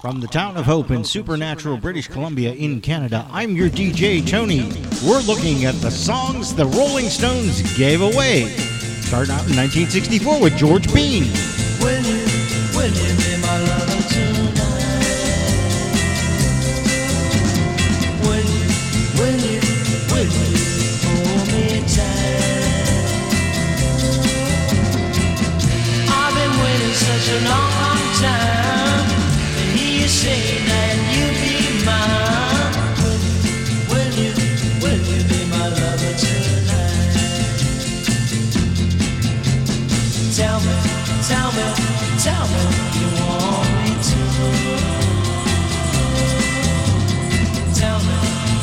From the town of Hope in Supernatural, British Columbia in Canada, I'm your DJ, Tony. We're looking at the songs the Rolling Stones gave away. Starting out in 1964 with George Bean. Will you be my lover tonight? Will you hold me tight? I've been waiting such a long time to hear you say that you'll be mine. Will you be my lover tonight? Tell me you want me to. Tell me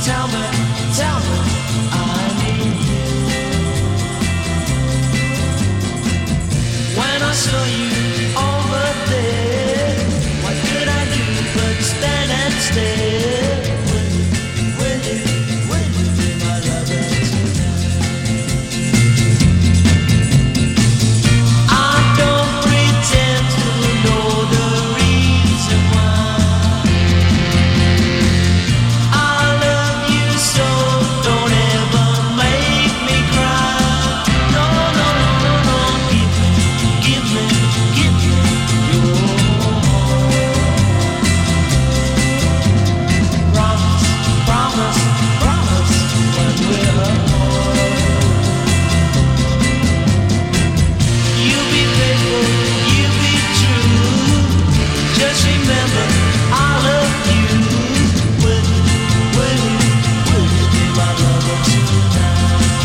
I need you. When I saw you over there, what could I do but stand and stare? Will you be my lover tonight? I don't pretend to know the reason why I love you so. Don't ever make me cry. No. Give me your promise when we're apart. You be faithful, you be true. Just remember, I love you. Will you be my lover tonight?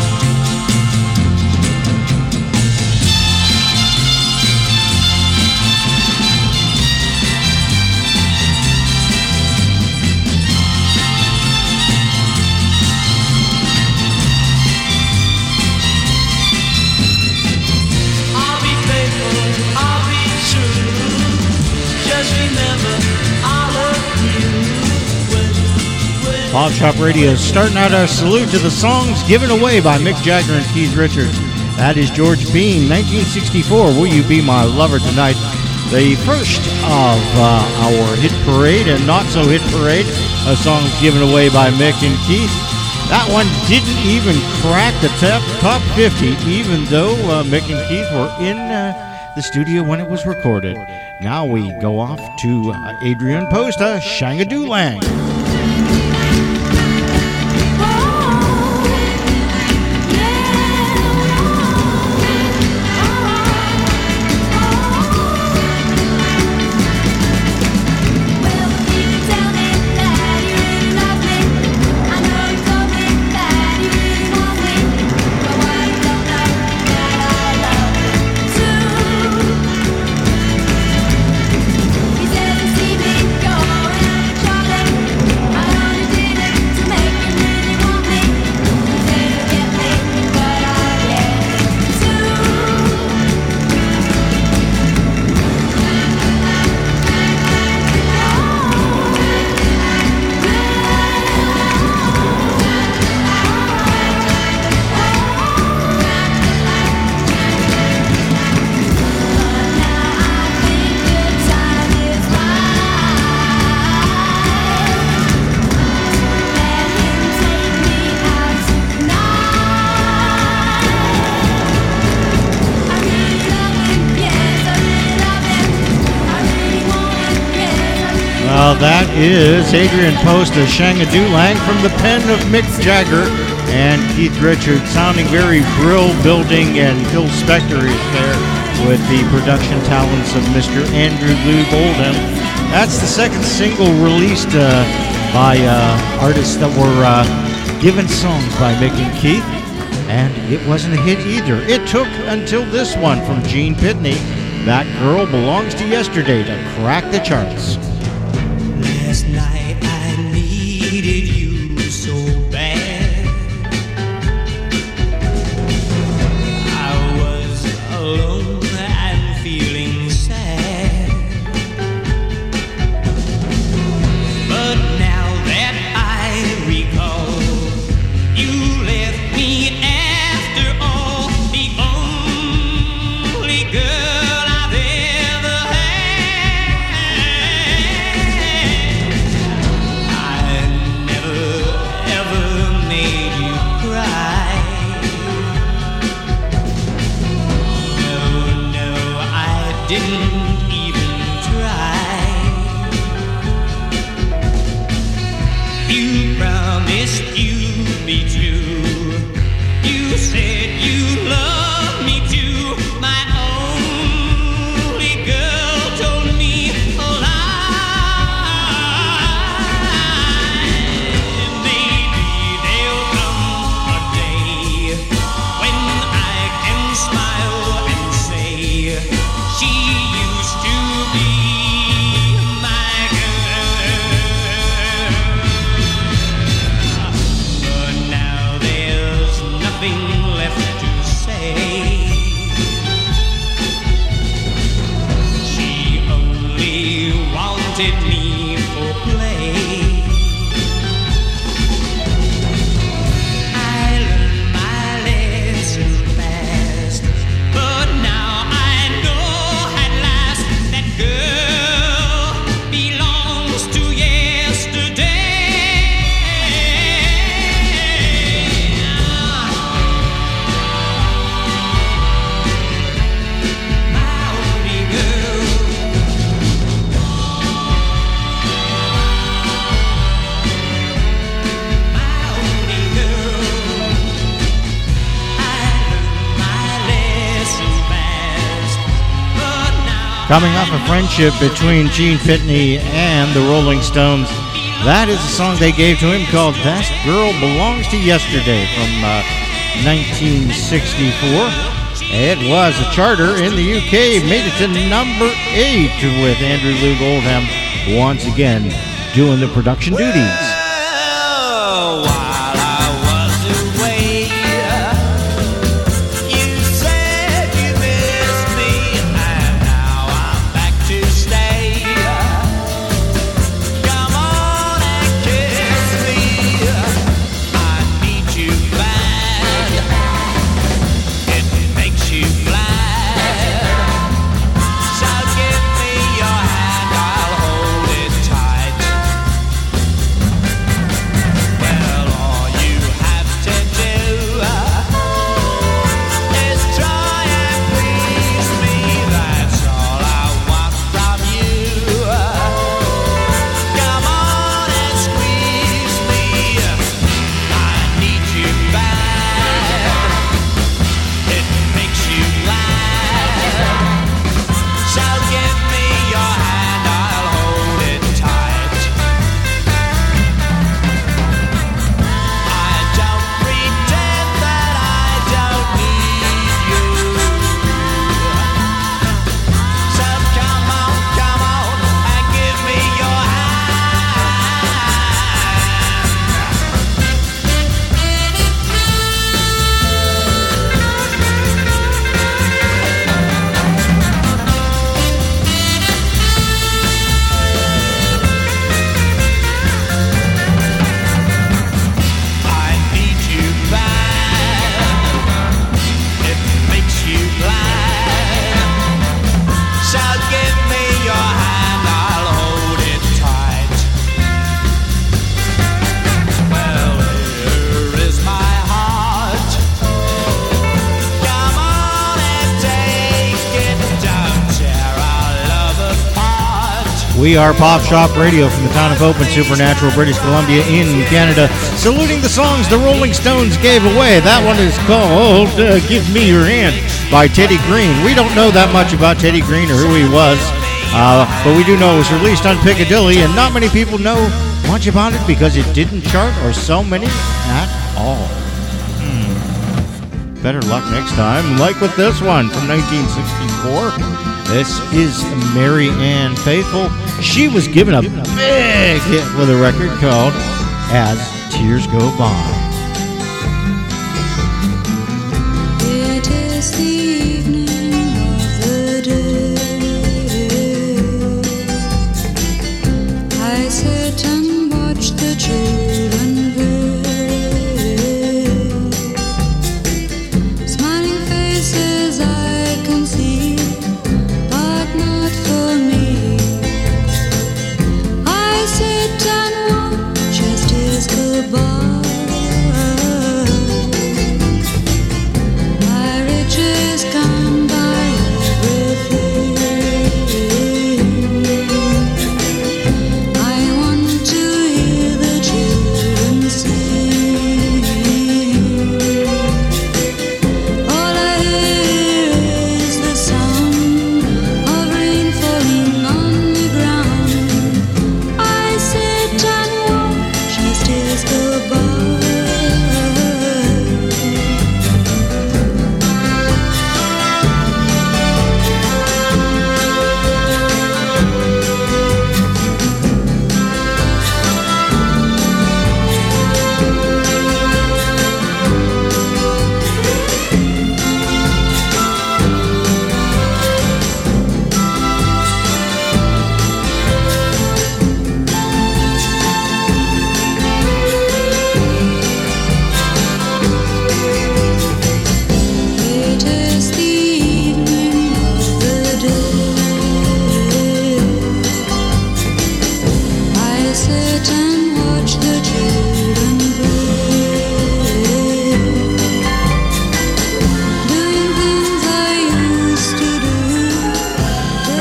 I'll be faithful, I'll be true. Just remember, I love you. Pop Shop Radio starting out our salute to the songs given away by Mick Jagger and Keith Richards. That is George Bean, 1964, Will You Be My Lover Tonight? The first of our hit parade and not so hit parade of songs given away by Mick and Keith. That one didn't even crack the top 50, even though Mick and Keith were in the studio when it was recorded. Now we go off to Adrian Posta, Shangadoo Lang. Well, that is Adrian Posta, Shangadoo Lang from the pen of Mick Jagger and Keith Richards, sounding very Brill Building, and Phil Spector is there with the production talents of Mr. Andrew Loog Oldham. That's the second single released by artists that were given songs by Mick and Keith, and it wasn't a hit either. It took until this one from Gene Pitney, That Girl Belongs to Yesterday, to crack the charts. Last night I needed you so bad. I was alone and feeling sad. But now that I recall, you left me after all, the only girl I've ever had. nothing left to say. She only wanted me for play. I learned my lesson fast, but now I know at last that girl belongs to yesterday. My only girl. My only girl. I learned my lesson fast, but now Coming off a friendship between Gene Pitney and the Rolling Stones, that is a song they gave to him called That Girl Belongs to Yesterday from 1964. It was a charter in the UK, made it to number 8 with Andrew Loog Oldham once again doing the production duties. Well, while I was away, you said you missed me, and now I'm back to stay. Come on and kiss me. I need you bad. It makes you glad. So give me your hand, I'll hold it tight. Well, all you have to do is try and please me. That's all I want from you. Come on and squeeze me. I need you bad. It makes you glad. So give me your hand, I'll hold it tight. I don't pretend that I don't need you. So come on and give me your I need you bad. It makes you glad. So give me your hand, I'll hold it tight. Well, here is my heart. Come on and take it. Don't tear our love apart. We are Pop Shop Radio from the town of Hope in Supernatural, British Columbia in Canada, saluting the songs the Rolling Stones gave away. That one is called Give Me Your Hand by Teddy Green. We don't know that much about Teddy Green or who he was, but we do know it was released on Piccadilly, and not many people know much about it because it didn't chart or sell many at all. Better luck next time. Like with this one from 1964. This is Mary Ann Faithfull. She was given a big hit with a record called As Tears Go By. It is the evening of the day. I sit and watch the children play. Smiling faces I can see, but not for me. I sit and watch as tears go by.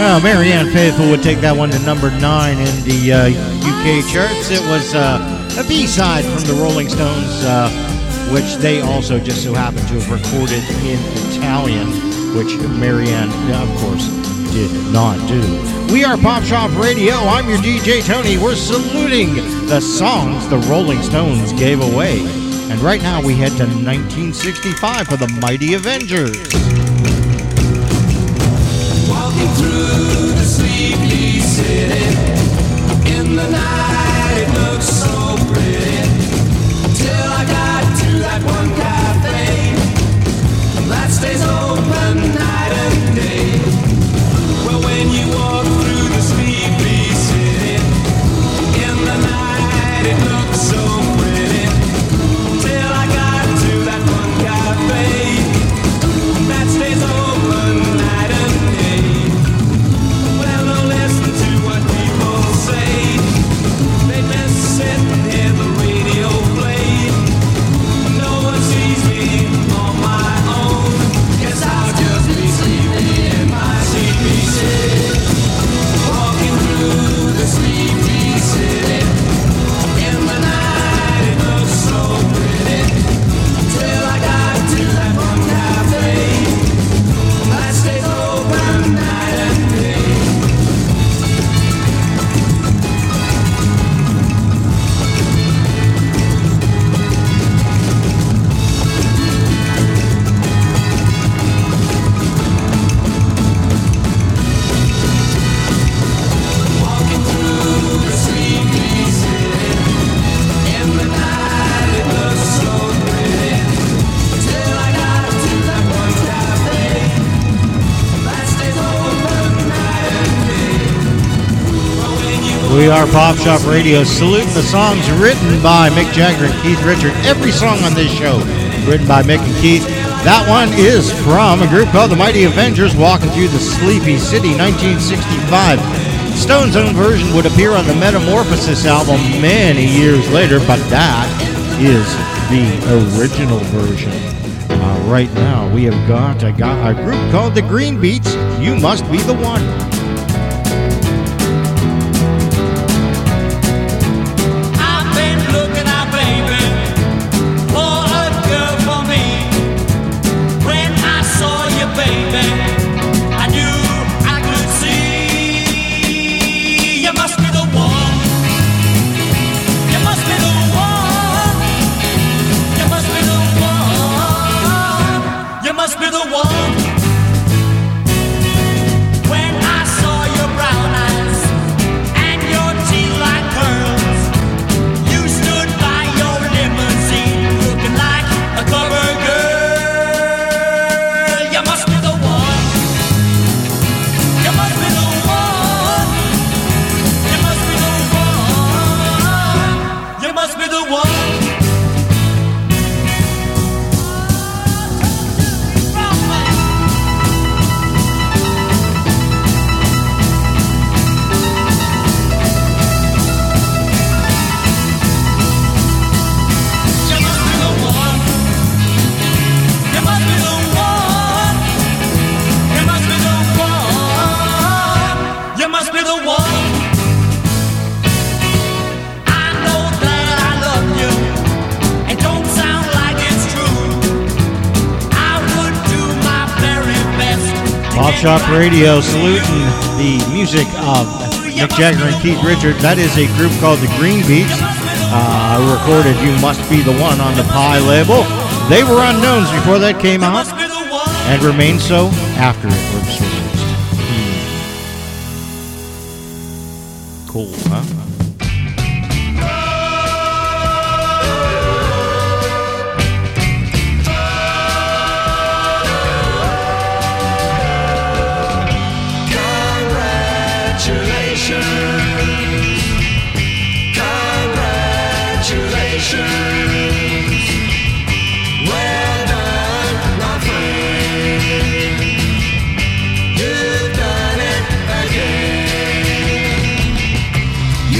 Well, Marianne Faithfull would take that one to number 9 in the UK charts. It was a B-side from the Rolling Stones, which they also just so happened to have recorded in Italian, which Marianne, of course, did not do. We are Pop Shop Radio. I'm your DJ Tony. We're saluting the songs the Rolling Stones gave away. And right now we head to 1965 for the Mighty Avengers. Walking through the sleepy city, in the night it looks so pretty, till I got to that one cafe that stays open night and day. Well, when you walk through the sleepy city, in the night it looks so pretty, till I got to that one cafe that stays open night and day. Well, don't listen to what people say. They just sit and hear the radio play. No one sees me on my own. Guess I'll just be sleeping in my sleepy city. Walking through the sleepy city. In the night it looks so pretty, till I got to that one cafe that stays open night and day. Walking through the sleepy city, in the night it looks so pretty, till I got to that one cafe that stays open night and day. But when you We are Pop Shop Radio, saluting the songs written by Mick Jagger and Keith Richards. Every song on this show written by Mick and Keith. That one is from a group called the Mighty Avengers, Walking Through the Sleepy City, 1965. Stone's own version would appear on the Metamorphosis album many years later, but that is the original version. Right now, we have got a group called the Green Beats, You Must Be the One. I've been looking out, baby, for a girl for me. When I saw you, baby, I knew I could see you must be the one. You must be the one. You must be the one. You must be the one. When I saw your brown eyes and your teeth like pearls, you stood by your limousine looking like a cover girl. You must be the one. You must be the one. You must be the one. You must be the one. You must be the one. You must be the one. You must be the one. You must be the one. I know that I love you. It don't sound like it's true. I would do my very best to Pop get Shop right Radio to saluting you. the music of Mick Jagger and Keith Richards. That is a group called the Green Beats. Recorded You Must Be the One on the Pie label. They were unknowns before that came You out must be the one. and remained so after it was released. Cool, huh? Congratulations. Well done, my friend. You've done it again.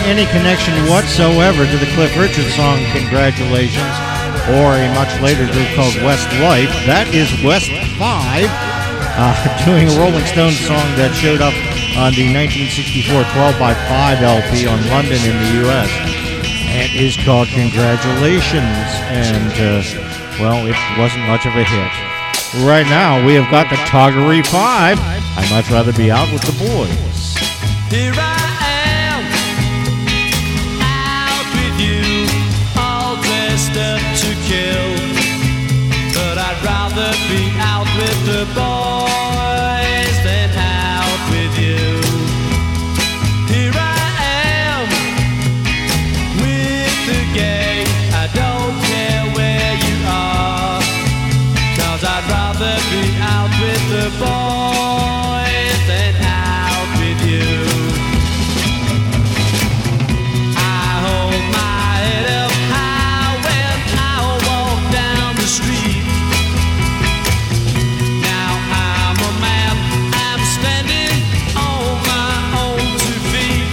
any connection whatsoever to the Cliff Richard song Congratulations, or a much later group called Westlife. That is West 5 doing a Rolling Stones song that showed up on the 1964 12x5 LP on London in the U.S. and is called Congratulations, and well, it wasn't much of a hit. Right now, we have got the Toggery 5. I'd much rather be out with the boys. Here I am, out with you, all dressed up to kill. But I'd rather be out with the boys than out with you. Here I am, with the gang, I don't care where you are, 'cause I'd rather be out with the boys than out with you. I hold my head up high when I walk down the street. Now I'm a man, I'm standing on my own 2 feet.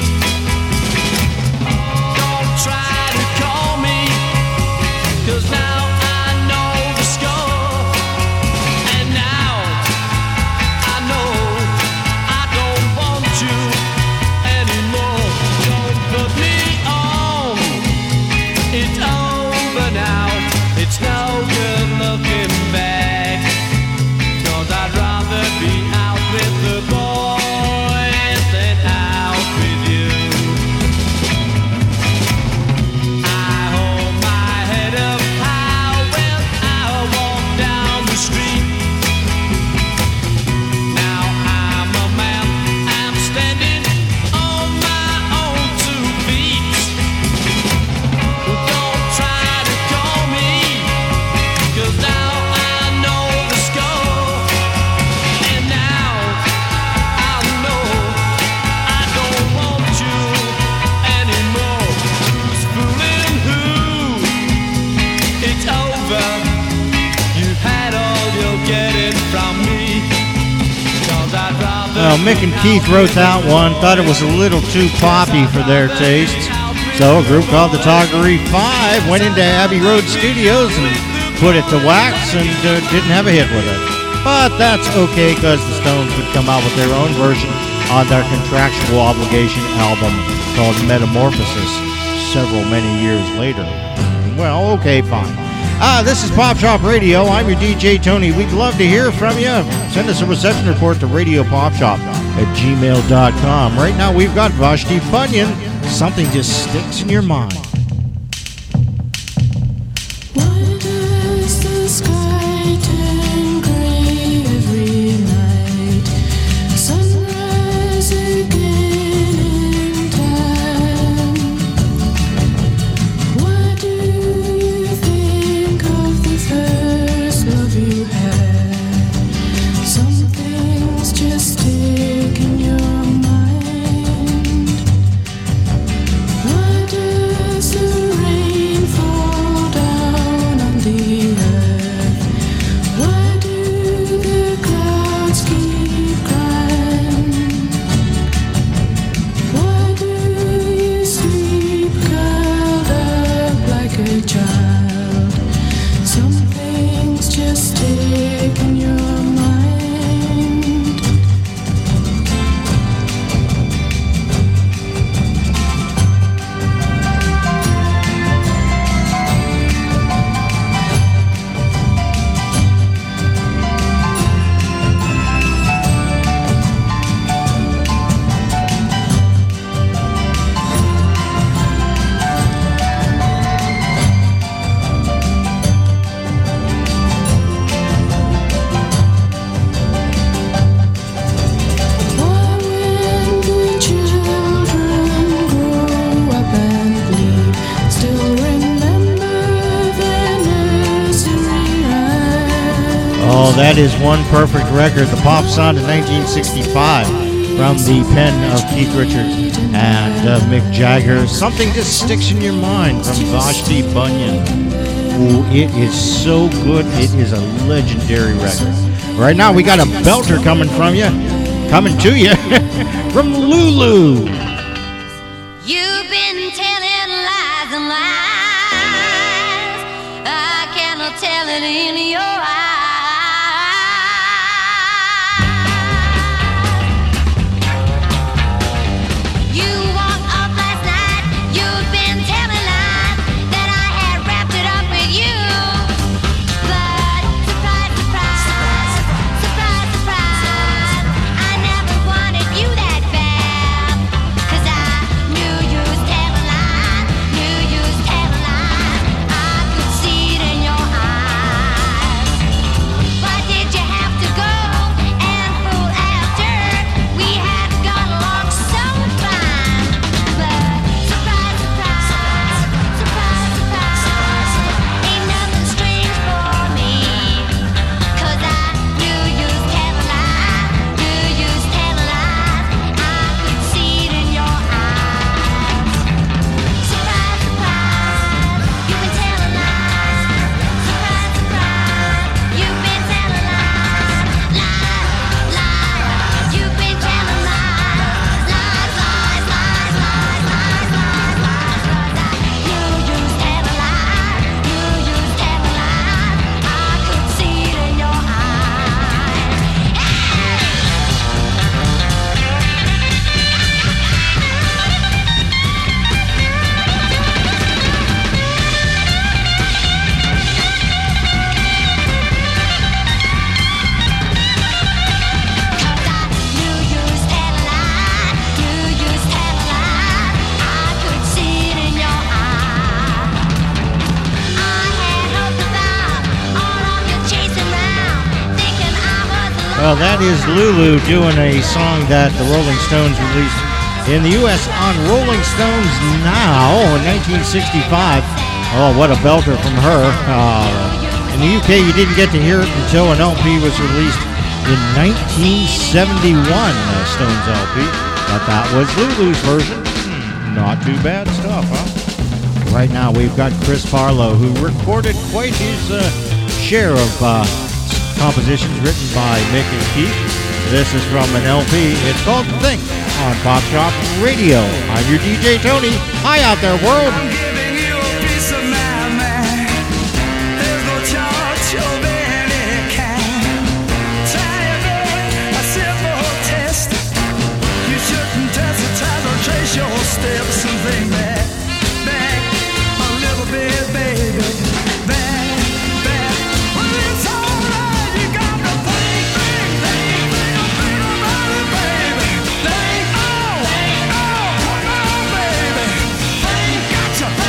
Don't try to call me, 'cause now I know the score. And now I know I don't want you anymore. Don't put me on, it's over now. It's no good looking back, 'cause I'd rather be out with the boys than out with you. I hold my head up high when I walk down the street. Now I'm a man, I'm standing on my own 2 feet. Don't try to call me, 'cause now I know the score. And now I know I don't want you anymore. Who's fooling who? It's over. You've had all you'll get it from me. 'Cause I'd rather Well, Mick and Keith wrote that one, thought it was a little too poppy for their tastes. So a group called the Toggery 5 went into Abbey Road Studios and put it to wax and didn't have a hit with it. But that's okay, because the Stones would come out with their own version on their Contractual Obligation album called Metamorphosis many years later. Well, okay, fine. This is Pop Shop Radio. I'm your DJ, Tony. We'd love to hear from you. Send us a reception report to radiopopshop@gmail.com. Right now, we've got Vashti Bunyan. Something just sticks in your mind. Why does the sky turn gray every night? Sunrise again in time. Why do you think of the first love you had? Some things just stick in your mind. Why does the rain fall down on the earth? Why do the clouds keep crying? Why do you sleep curled up like a child? Some things just stick in your mind. Why, when the children grow up and leave, still remember their nursery rhymes? Oh, that is one perfect record. The pop sound in 1965 from the pen of Keith Richards and Mick Jagger. Something just sticks in your mind from Vashti Bunyan. Ooh, it is so good. It is a legendary record. Right now, we got a belter coming to you from Lulu. You've been telling lies and lies. I cannot tell it in your eyes. You walked off last night. You've been telling lies that I had wrapped it up with you. But surprise, surprise, surprise, surprise, I never wanted you that bad. 'Cause I knew you was telling lies, knew you was telling lies. I could see it in your eyes. Why did you have to go and fool after? We had got along so fine. But surprise, surprise, surprise, surprise, ain't nothing strange for me. 'Cause I knew you was telling lies, knew you was telling lies. I could see it in your eyes. Surprise, surprise, you've been telling lies. Surprise, surprise, you've been telling lies. Lies, lies, you've been telling lies. Lies, lies, lies, lies, lies, lies, lies, lies. I knew you was telling lies, knew you was telling lies. I could see it in your eyes. Cause I knew you was telling lies, knew you was telling lies. I could see it in your eyes. I had hopes about all of you chasing round, thinking I was alone. Well, that is Lulu doing a song that the Rolling Stones released in the U.S. on Rolling Stones Now in 1965. Oh, what a belter from her. In the UK, you didn't get to hear it until an LP was released in 1971, Stones LP. But that was Lulu's version. Not too bad stuff, huh? Right now, we've got Chris Farlow, who recorded quite his share of compositions written by Mick and Keith. This is from an LP. It's called Think on Pop Shop Radio. I'm your DJ Tony. Hi out there, world. I'm giving you a piece of my mind. There's no charge of any kind. Try it, babe, a simple test. You shouldn't hesitate or trace your steps and think back, back a little bit, baby. Back, back. Well, it's alright. You got to think, think, think, think, think about it, baby. Think, oh, come on, baby. Think, got you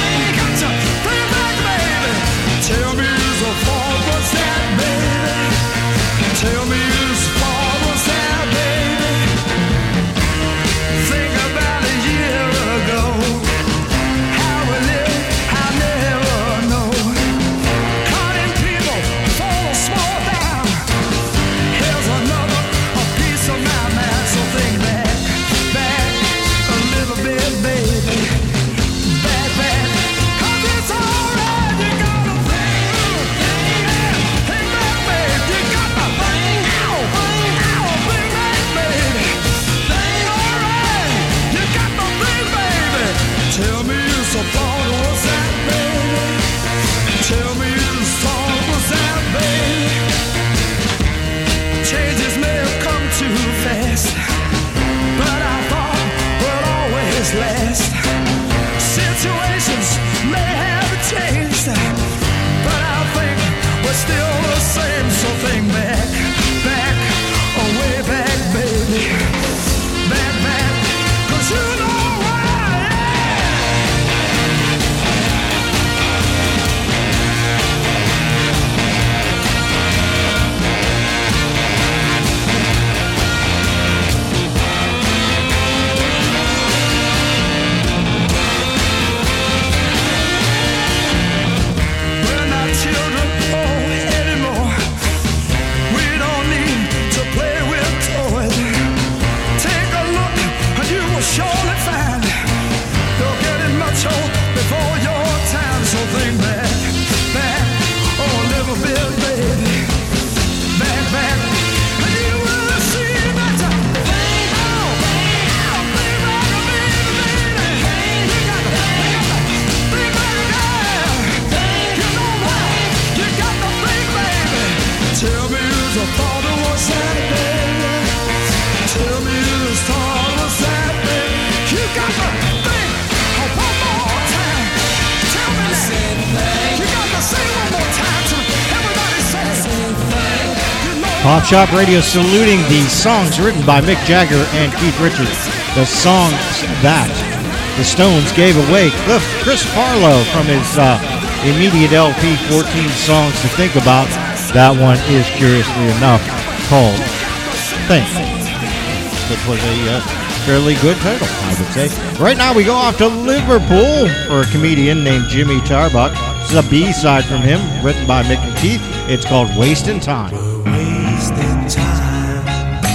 Pop Shop Radio saluting the songs written by Mick Jagger and Keith Richards. The songs that the Stones gave away. Chris Farlow from his immediate LP, 14 Songs to Think About. That one is, curiously enough, called Think. Which was a fairly good title, I would say. Right now we go off to Liverpool for a comedian named Jimmy Tarbuck. This is a B-side from him, written by Mick and Keith. It's called Wasting Time. Wasting time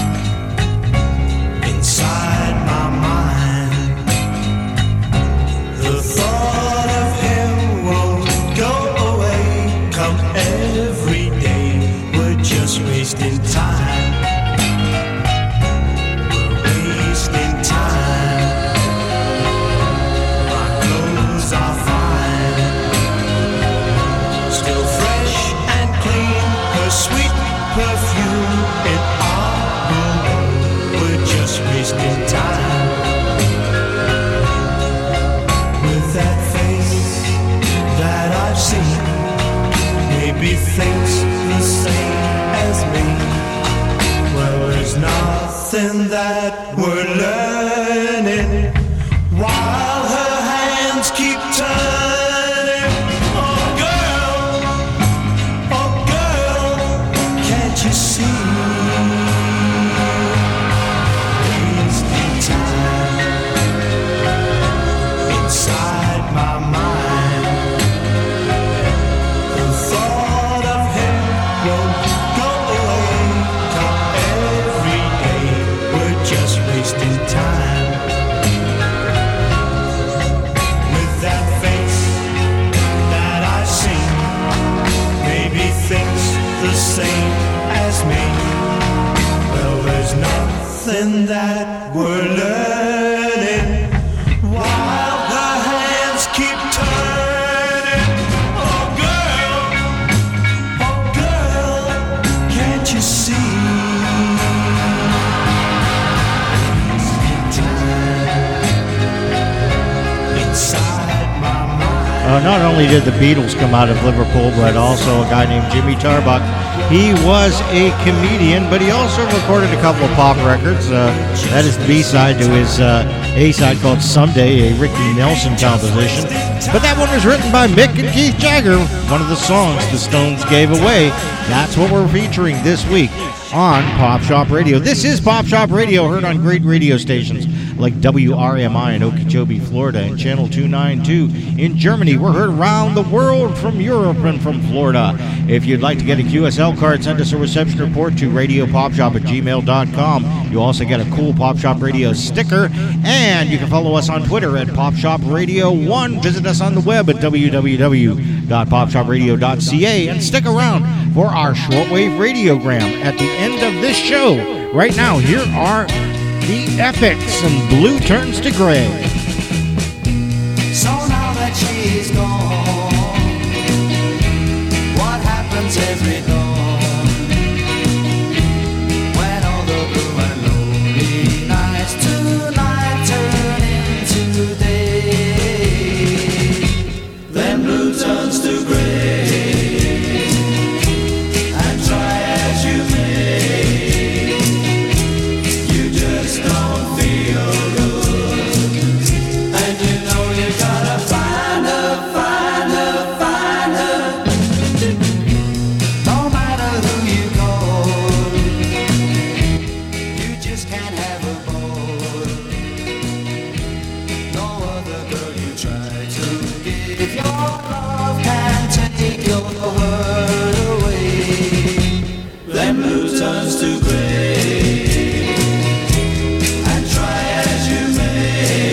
inside my mind. The thought of him won't go away. Come every day, we're just wasting time. We're wasting time. My clothes are fine, still fresh and clean. Her sweet perfume in our room. We're just wasting time. With that face that I've seen, maybe thinks the same as me. Well, there's nothing that we're learning while her hands keep turning. Oh girl, can't you see? Wasting time inside my mind. The thought of him won't go away. Come every day, we're just wasting time. With that face that I've seen, maybe thinks the same as me. Well, there's nothing that we're learning while her hands keep turning. Oh girl, can't you see? Wasting time inside my mind. Not only did the Beatles come out of Liverpool, but also a guy named Jimmy Tarbuck. He was a comedian, but he also recorded a couple of pop records. That is the B-side to his A-side called Someday, a Ricky Nelson composition. But that one was written by Mick and Keith Jagger, one of the songs the Stones gave away. That's what we're featuring this week on Pop Shop Radio. This is Pop Shop Radio, heard on great radio stations like WRMI in Okeechobee, Florida, and Channel 292 in Germany. We're heard around the world from Europe and from Florida. If you'd like to get a QSL card, send us a reception report to radiopopshop@gmail.com. You also get a cool Pop Shop Radio sticker, and you can follow us on Twitter at Pop Shop Radio 1. Visit us on the web at www.popshopradio.ca, and stick around for our shortwave radiogram at the end of this show. Right now, here are the Epics and Blue Turns to Gray. So now that she's gone, what happens every dawn? When all the blue and lonely nights tonight turn into day, then blue turns to gray, and try as you may, you just don't feel good, and you know you gotta find her, find her, find her. No matter who you call, you just can't have her boy. No other girl you try to give your love can take your hurt away. Then blue turns to gray, and try as you may,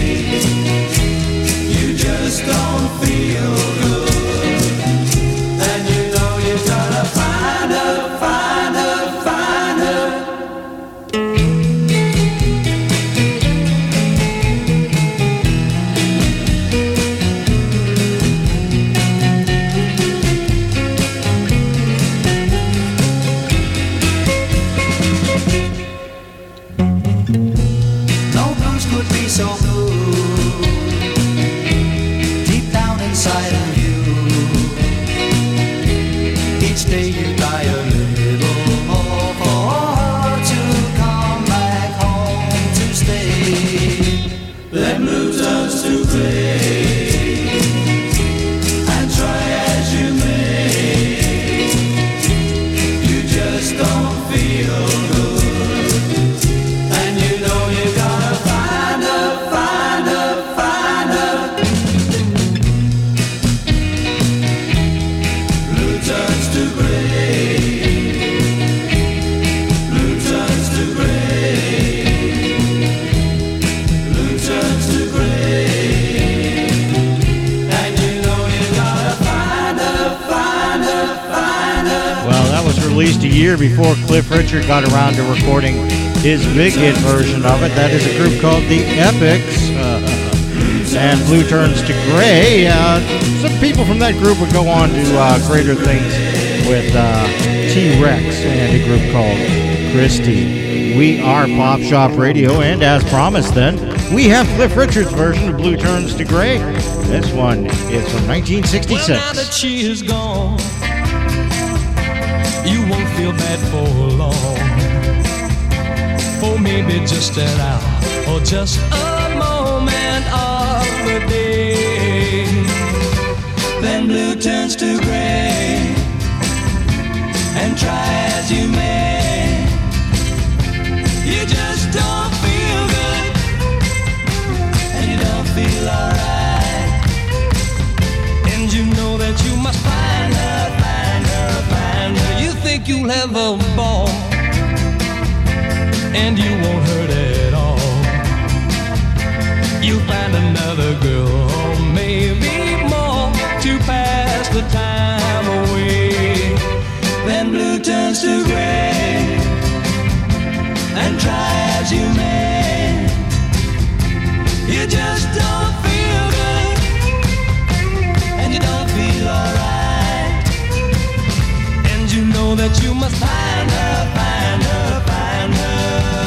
you just don't feel good, and you know you gotta find her, find her, find her. year before Cliff Richard got around to recording his big hit version of it. That is a group called the Epics. And Blue Turns to Gray. Some people from that group would go on to greater things with T-Rex and a group called Christie. We are Pop Shop Radio, and as promised then, we have Cliff Richard's version of Blue Turns to Gray. This one is from 1966. Well, now that she is gone, you won't feel bad for long. For maybe just an hour or just a moment of the day. Then blue turns to gray, and try as you may, you just don't feel good, and you don't feel alright. And you know that you must find her, find her, find her. You think you'll have a ball, and you won't hurt at all. You'll find another girl, or maybe more, to pass the time away. Then blue turns to gray, and try as you may, you just don't feel good, and you don't feel alright. And you know that you must find her, find her, find her.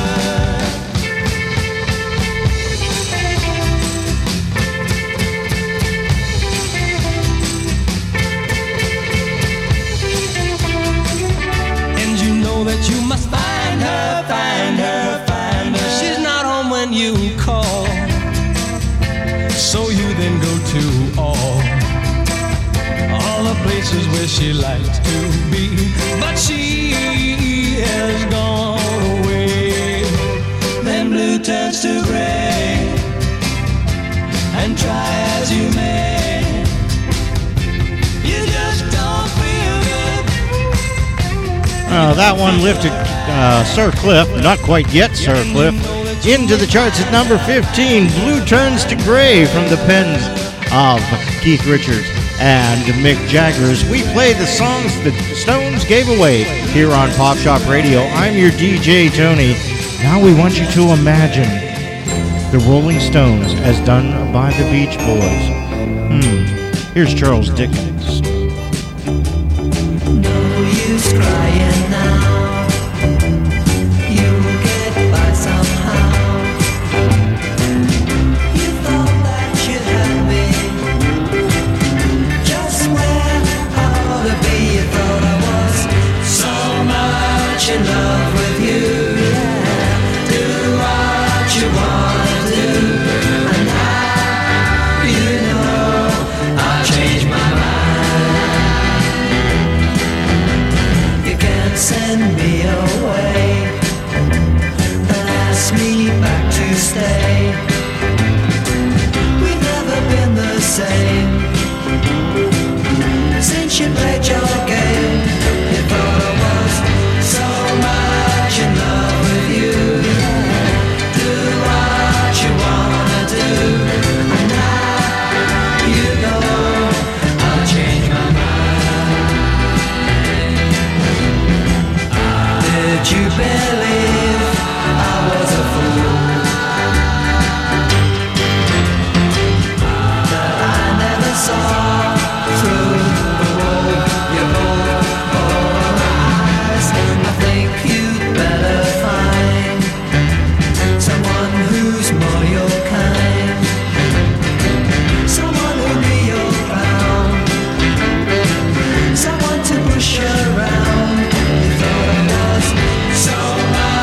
And you know that you must find her, find her, find her. She's not home when you call, so you then go to all the places where she likes to be, but she has gone away. Then blue turns to gray, and try as you may, you just don't feel good. That one lifted Sir Cliff, not quite yet Sir Cliff, into the charts at number 15. Blue Turns to Gray from the pens of Keith Richards and Mick Jagger's. We play the songs the Stones gave away here on Pop Shop Radio. I'm your DJ, Tony. Now we want you to imagine the Rolling Stones as done by the Beach Boys. Here's Charles Dickens. No use crying now, you'll get by somehow. You thought that you'd have me just where I ought to be. You thought I was so much in love with you. Yeah. Do what you want to do, and now you know I'll change my mind. You can't send me away and ask me back to stay. We've never been the same since you played your game. You thought I was so much in love with you. Do what you wanna do, and now you know I'll change my mind. Did you believe I was a fool? That I never saw through the wall, your bold eyes. I think you'd better find someone who's more your kind, someone who'll be your crown, someone to push around. You thought I was so much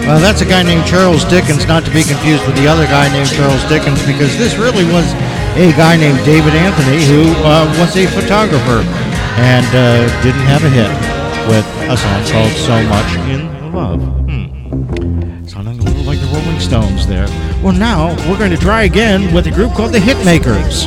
Well, that's a guy named Charles Dickens, not to be confused with the other guy named Charles Dickens, because this really was a guy named David Anthony who was a photographer and didn't have a hit with a song called So Much in Love. Sounding a little like the Rolling Stones there. Well, now we're going to try again with a group called the Hitmakers.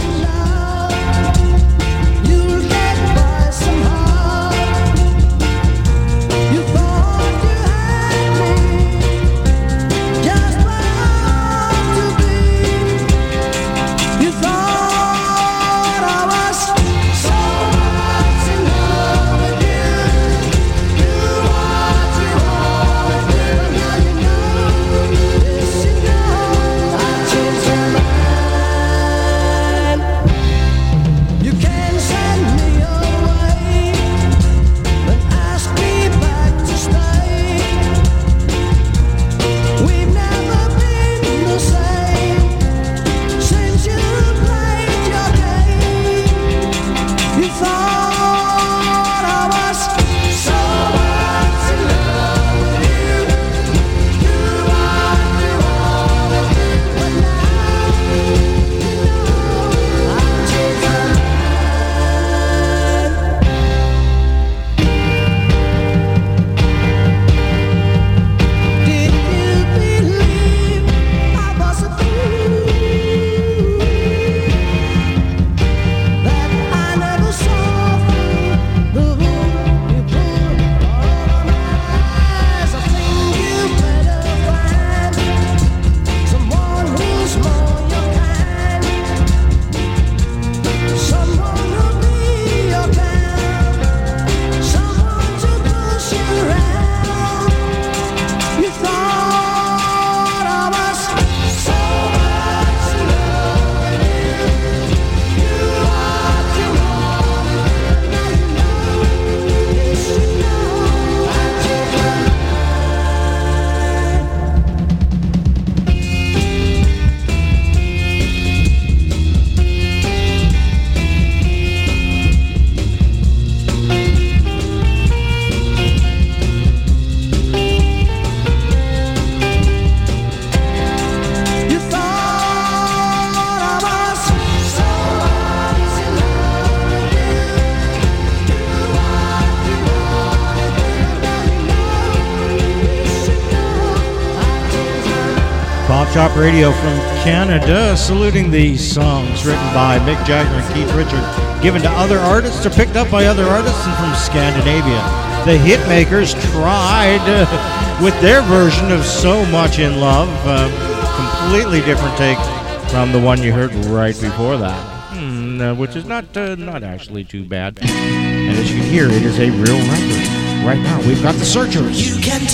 Shop Radio from Canada, saluting the songs written by Mick Jagger and Keith Richards, given to other artists or picked up by other artists and from Scandinavia. The Hitmakers tried with their version of So Much in Love, completely different take from the one you heard right before that, which is not actually too bad. And as you can hear, it is a real record. Right now, we've got the Searchers. You can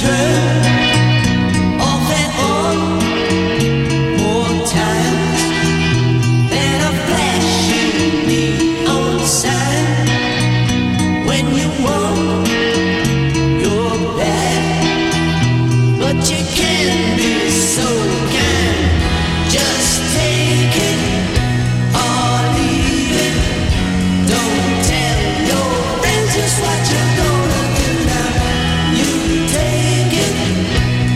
turn off and on more times than a flashing neon sign. When you want your back, but you can be so kind. Just take it or leave it. Don't tell your friends just what you're gonna do now. You take it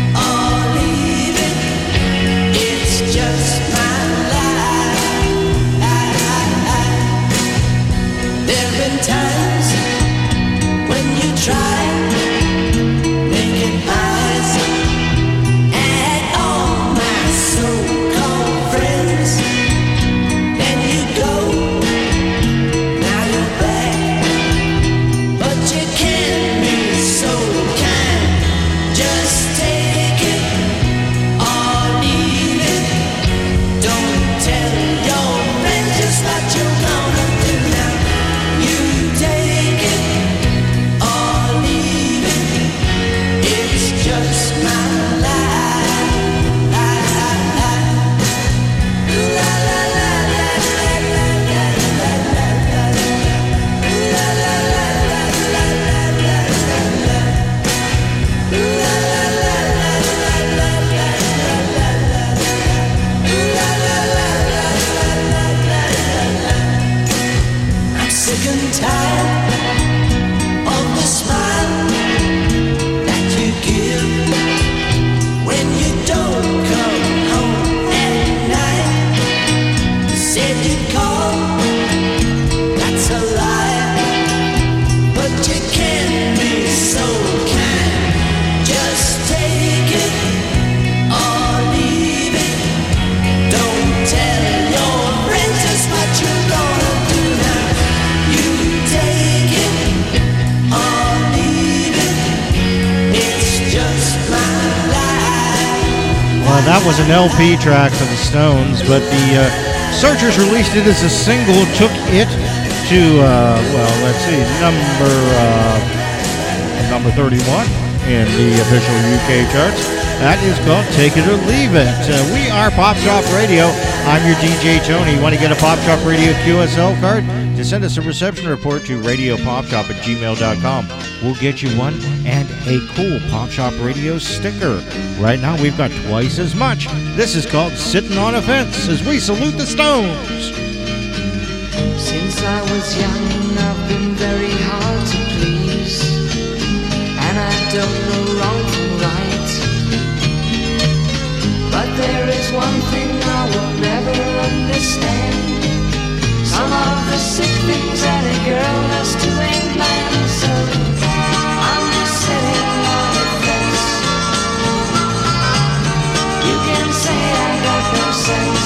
That was an LP track for the Stones, but the Searchers released it as a single, took it to, let's see, number 31 in the official UK charts. That is called Take It or Leave It. We are Pop Shop Radio. I'm your DJ Tony. Want to get a Pop Shop Radio QSL card? Just send us a reception report to radiopopshop@gmail.com. We'll get you one and a cool Pop Shop Radio sticker. Right now we've got twice as much. This is called Sitting on a Fence as we salute the Stones. Since I was young, I've been very hard to please, and I don't know wrong from right. But there is one thing I will never understand: some of the sick things that a girl has to a man. So I'm just sitting on a fence. You can say I got no sense.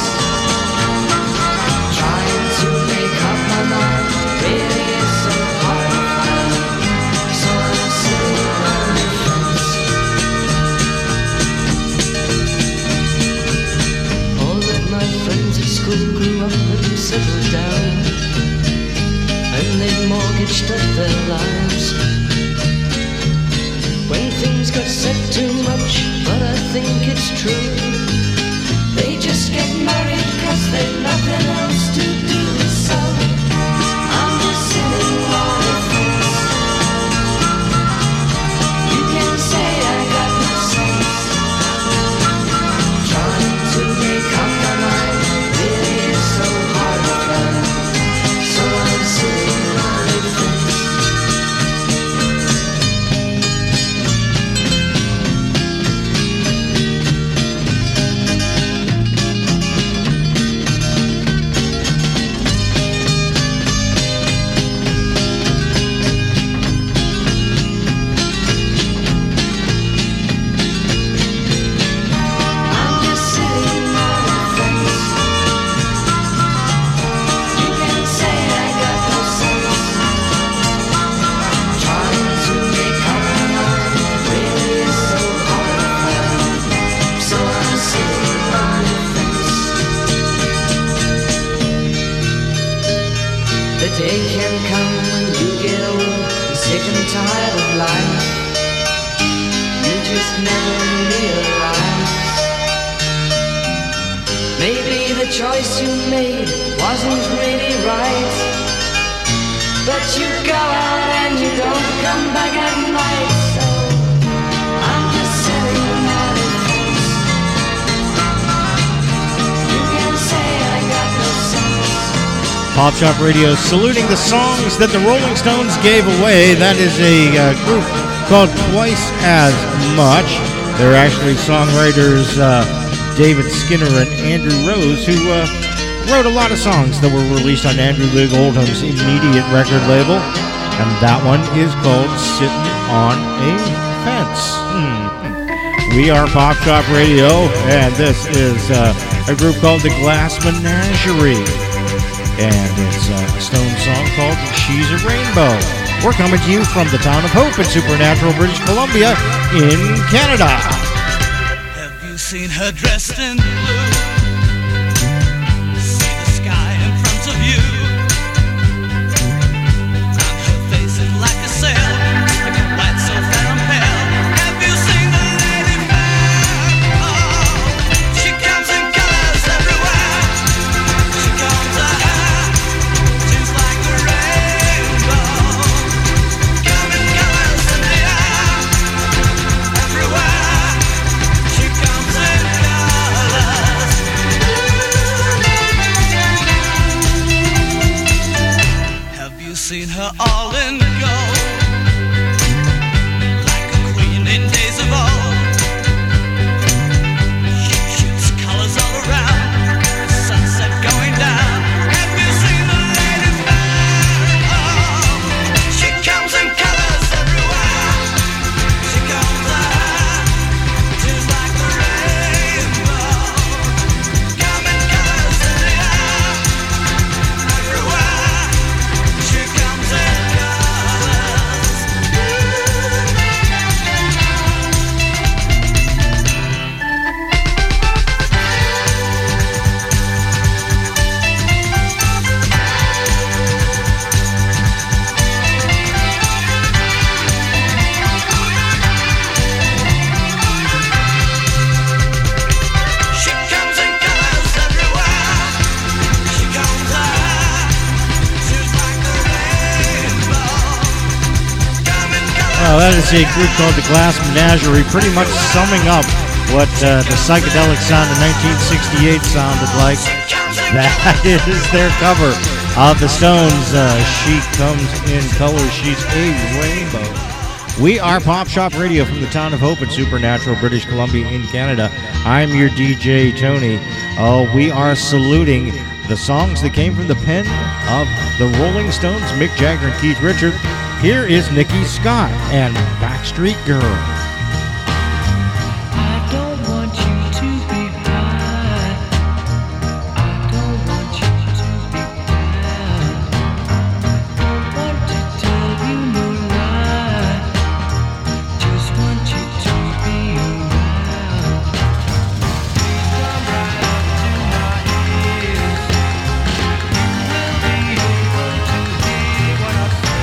Trying to make up my mind really is so hard to find. So I'm sitting on a fence. All of my friends at school grew up and settled down, and they've mortgaged up their lives. When things got said too much, but I think it's true, they just get married 'cause they've nothing else to do. So I'm just sitting on a fence. You can say I got no sense. Trying to make up my mind really is so hard to find. So I'm sitting on a fence. I'm just sitting on a fence. You can say I got no sense. Trying to make up my mind really is so hard to find. So I'm sitting on a fence. The day can come when you get old, sick and tired of life. You just never realize. Maybe the choice you made wasn't really right, but you go out and you don't come back at night. So I'm just sitting on a fence. You can say I got no sense. Pop Shop Radio saluting the songs that the Rolling Stones gave away. That is a group called Twice as Much. They're actually songwriters David Skinner and Andrew Rose, who wrote a lot of songs that were released on Andrew Loog Oldham's Immediate record label. And that one is called Sitting on a Fence. We are Pop Shop Radio, and this is a group called the Glass Menagerie. And it's a Stone song called She's a Rainbow. We're coming to you from the town of Hope in Supernatural, British Columbia, in Canada. Have you seen her dressed in blue? See the sky in front of you. And her face is like a sail, like a light so fair and pale. Have you seen the lady fair? Oh, she comes in colors everywhere. She comes her hair, she's like a rainbow. Come in colors in the air, everywhere. She comes in colors. Well, that is a group called the Glass Menagerie, pretty much summing up what the psychedelic sound of 1968 sounded like. That is their cover of the Stones. She comes in color. She's a rainbow. We are Pop Shop Radio from the town of Hope in Supernatural, British Columbia in Canada. I'm your DJ, Tony. We are saluting the songs that came from the pen of the Rolling Stones, Mick Jagger and Keith Richards. Here is Nikki Scott and Backstreet Girl. I don't want you to be high. I don't want you to be down. Don't want to tell you no lie. Just want you to be around. Please come right up to my ears. You'll be able to hear what I say.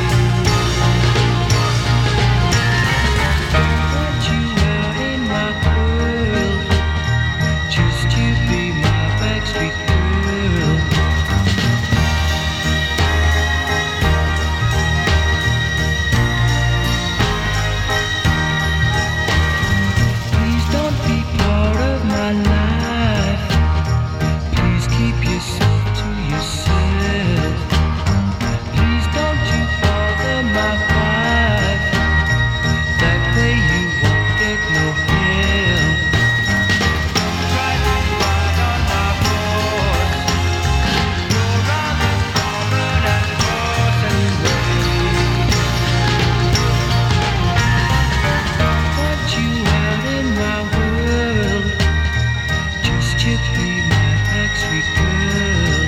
Want you out in my world, just to be my backstreet girl. Please don't be part of my life. Please keep yourself to yourself. Please don't you bother my wife. That way you won't get no help. Try to ride on my horse. You're on this common and crossing way. Want you out in my world, just to be my backstreet girl.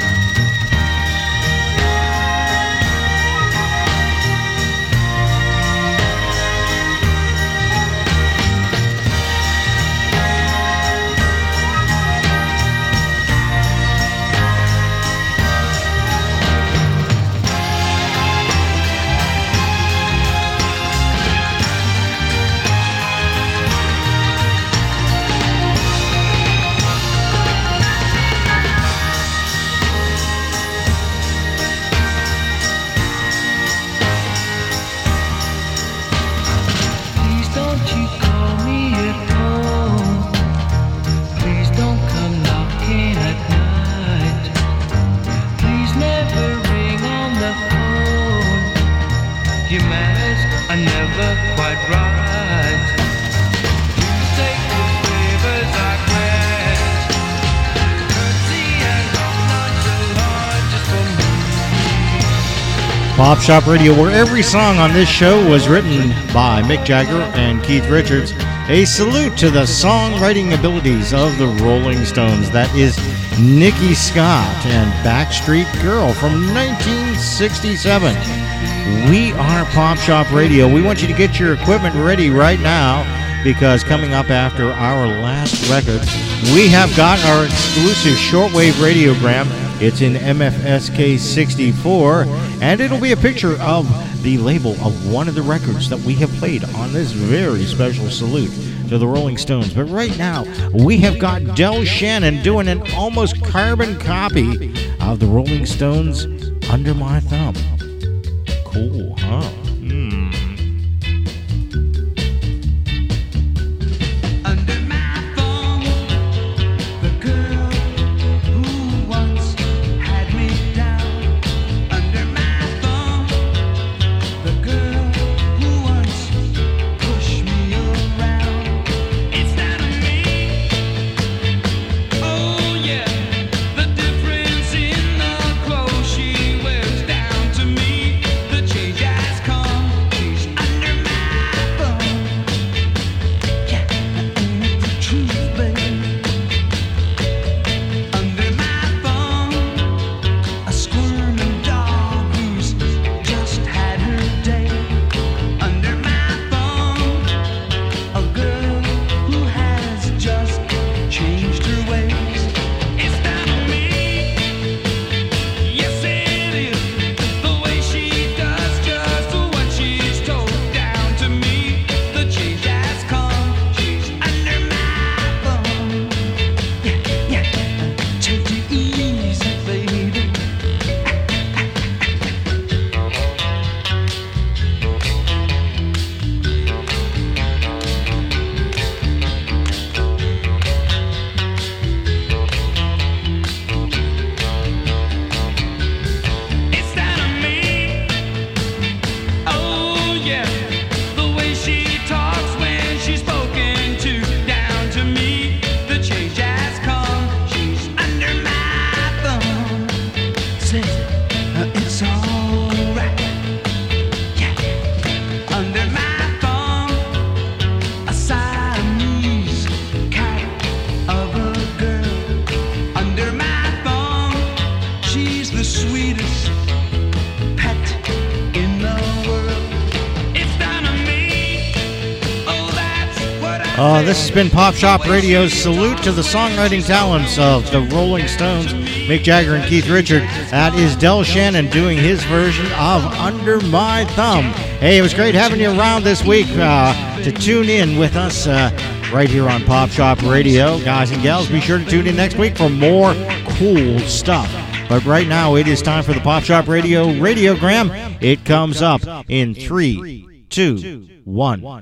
Please don't you call me at home. Please don't come knocking at night. Please never ring on the phone. Your manners are never quite right. Please take the favors I grant. Courtesy and don't nonchalant just for me. Pop Shop Radio, where every song on this show was written by Mick Jagger and Keith Richards. A salute to the songwriting abilities of the Rolling Stones. That is Nikki Scott and Backstreet Girl from 1967. We are Pop Shop Radio. We want you to get your equipment ready right now, because coming up after our last record, we have got our exclusive shortwave radiogram. It's in MFSK 64, and it'll be a picture of the label of one of the records that we have played on this very special salute to the Rolling Stones. But right now, we have got Del Shannon doing an almost carbon copy of the Rolling Stones' Under My Thumb. Cool, huh? Under my thumb, the girl who once had me down. Under my thumb, the girl who once pushed me around. It's not me. Oh yeah, the difference in the clothes she wears down to me. The change has come. She's This has been Pop Shop Radio's salute to the songwriting talents of the Rolling Stones, Mick Jagger and Keith Richards. That is Del Shannon doing his version of Under My Thumb. Hey, it was great having you around this week to tune in with us right here on Pop Shop Radio. Guys and gals, be sure to tune in next week for more cool stuff. But right now, it is time for the Pop Shop Radio Radiogram. It comes up in 3, 2, 1.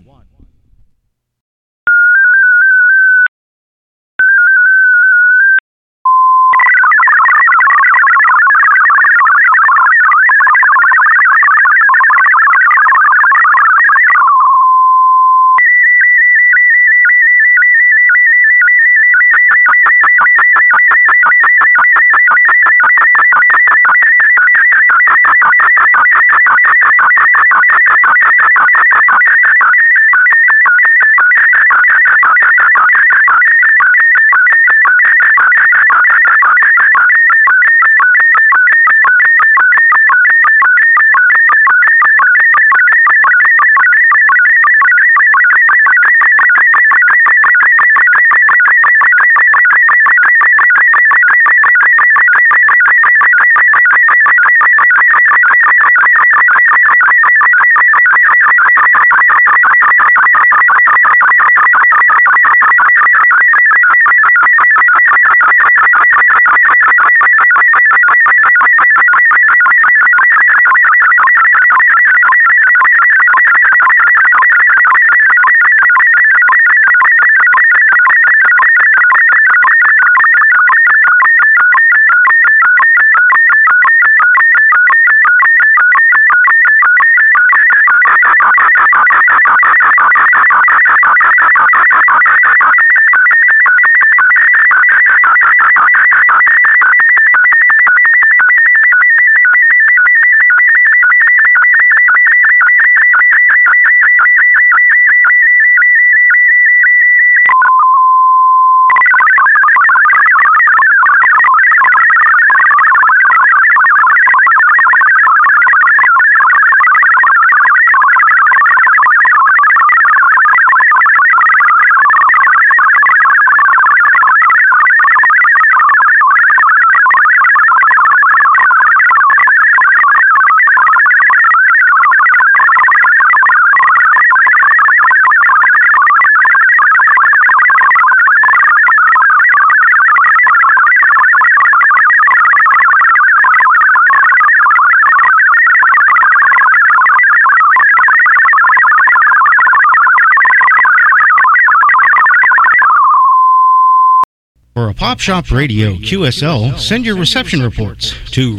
For a Pop Shop Radio QSL, send your reception reports to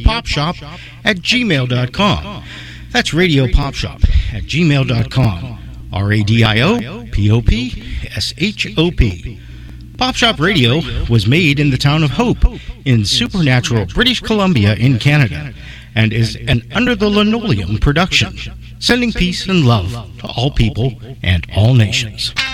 radiopopshop@gmail.com. That's radiopopshop@gmail.com. RADIOPOPSHOP. Pop Shop Radio was made in the town of Hope in supernatural British Columbia in Canada and is an Under the Linoleum production, sending peace and love to all people and all nations.